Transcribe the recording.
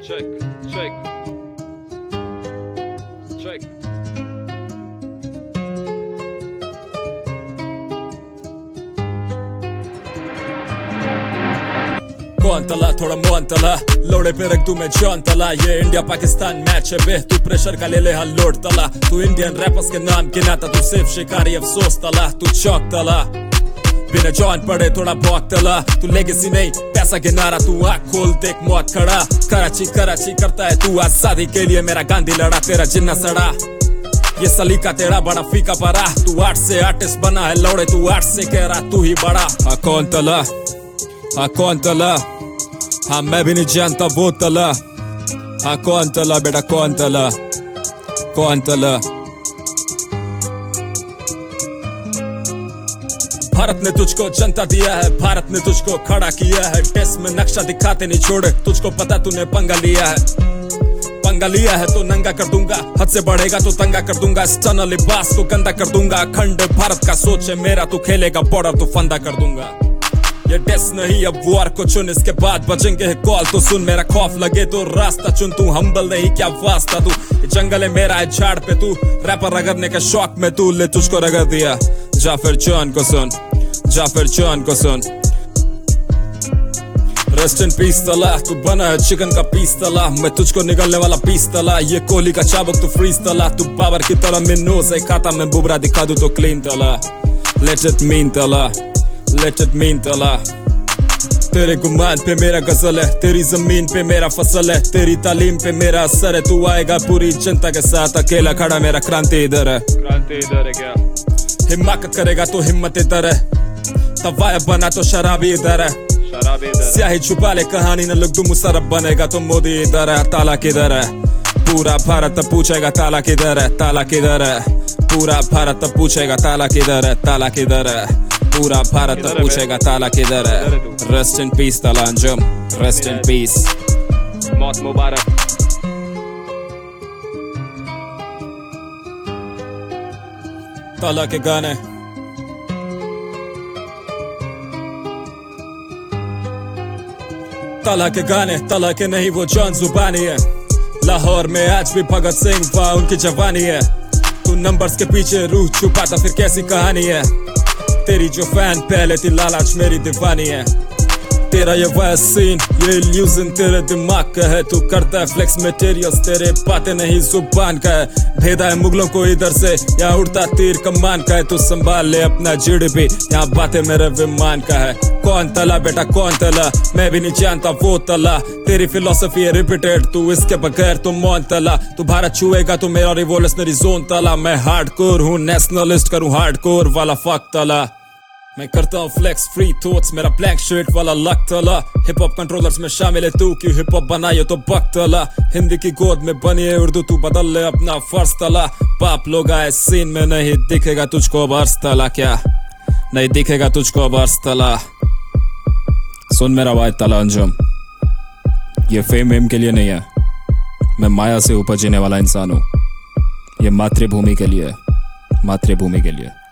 check, check, check. कौन तला थोड़ा मोहन तला लोड़े पे रख दूं मैं जॉन तला। ये इंडिया पाकिस्तान मैच है बे, तू प्रेशर का ले ले हाँ लोड तला। तू इंडियन रैपर्स के नाम गिनाता, तू सिर्फ शिकारी अफसोस तला। तू चौक तला बिना जॉन पड़े थोड़ा भौक तला। तू लेगेसी नहीं पैसा गिनारा, तू आँख खोल देख मौत खड़ा। कराची कराची करता है तू आजादी के लिए, मेरा गांधी लड़ा तेरा जिन्ना सड़ा। ये सलीका तेरा बड़ा फीका पड़ा, तू आर्ट से आर्टिस्ट बना है लौड़े, तू आर्ट से कह रहा तू ही बड़ा। हाँ कौन तला, हाँ कौन तला, हाँ मैं भी नहीं जानता वो तला। हाँ कौन तला बेटा कौन तला, कौन तला। भारत ने तुझको जनता दिया है, भारत ने तुझको खड़ा किया है। टेस्ट में नक्शा दिखाते नहीं छोड़े, तुझको पता तूने पंगा लिया है। पंगा लिया है तो नंगा कर दूंगा, हद से बढ़ेगा तो तंगा कर दूंगा। स्टन लिबास को गंदा कर दूंगा। अखंड भारत का सोच है मेरा, तू खेलेगा बॉर्डर तो फंदा कर दूंगा। ये टेस्ट नहीं अब वॉर को चुन, इसके बाद बचेंगे कॉल तो सुन। मेरा खौफ लगे तो रास्ता चुन, तू हम्बल नहीं क्या वास्ता तू। ये जंगल है मेरा है झाड़ पे तू, रैपर रगड़ने के शौक में तू। ले तुझको रगड़ दिया, जा फिर जॉन को सुन, जा फिर जॉन को सुन। रेस्ट इन पीस तला, तू बना है चिकन का पीस तला। मैं तुझको निकलने वाला पीस तला। ये कोहली का चाबुक तू फ्रीज तला। तू बाबर की तरह मिन्नोज है खाता, मैं बुबरा दिखा दूं तो क्लीन तला। लेट इट मीन तला, लेट इट मीन तला। तेरे गुमान पे मेरा गजल है, तेरी जमीन पे मेरा फसल है, तेरी तालीम पे मेरा असर है। तू आएगा पूरी जनता के साथ, अकेला खड़ा मेरा क्रांति इधर है। क्रांति इधर है क्या? हिम्मत करेगा तो हिम्मत इधर है, तवायब बना तो शराबी इधर है। शराबी इधर है। स्याही छुपा ले कहानी न लिख दूं, मुशर्रफ बनेगा तो मोदी इधर है। ताला किधर है? पूरा भारत पूछेगा ताला किधर है, ताला किधर है? पूरा भारत पूछेगा ताला किधर है, ताला किधर है? पूरा भारत पूछेगा ताला किधर है। रेस्ट इन पीस तला अंजुम, रेस्ट इन पीस। मौत मुबारक। तला के गाने तला के गाने, तला के नहीं वो जॉन जुबानी है। लाहौर में आज भी भगत सिंह वाह उनकी जवानी है। तू नंबर्स के पीछे रूह छुपाता फिर कैसी कहानी है? तेरी जो फैन पहले थी लालाच मेरी दीवानी है। तेरा ये वैस सीन ये इल्यूजन तेरे दिमाग का है। तू करता है फ्लेक्स मटेरियल्स, तेरे बातें नहीं जुबान का है। भेदा है मुगलों को इधर से, यहाँ उड़ता तीर कमान का है। तू संभाल ले अपना जीडीपी, यहाँ बातें मेरे विमान का है। कौन तला बेटा कौन तला, मैं भी नहीं जानता वो तला। तेरी फिलोसफी है रिपीटेड, तू इसके बगैर तू मौन तला। तू भारत छुएगा तो मेरा रिवोल्यूशनरी जोन तला। मैं हार्डकोर हूँ नेशनलिस्ट, करूँ हार्डकोर वाला फक तला। मैं करता हूँ फ्लेक्स फ्री थॉट्स, मेरा ब्लैक शर्ट वाला लक तला। हिप हॉप कंट्रोलर्स में शामिल है तू, क्यों हिप हॉप बनाइयो तो बक तला। हिंदी की गोद में बनी है उर्दू, तू बदल ले अपना फर्ज तला। बाप लोग आए सीन में, नहीं दिखेगा तुझको अब अर्स तला। क्या नहीं दिखेगा तुझको अब अर्स तला? सुन मेरा भाई तला अंजुम, ये फेम वेम के लिए नहीं है, मैं माया से उपजने वाला इंसान हूँ। ये मातृभूमि के लिए, मातृभूमि के लिए।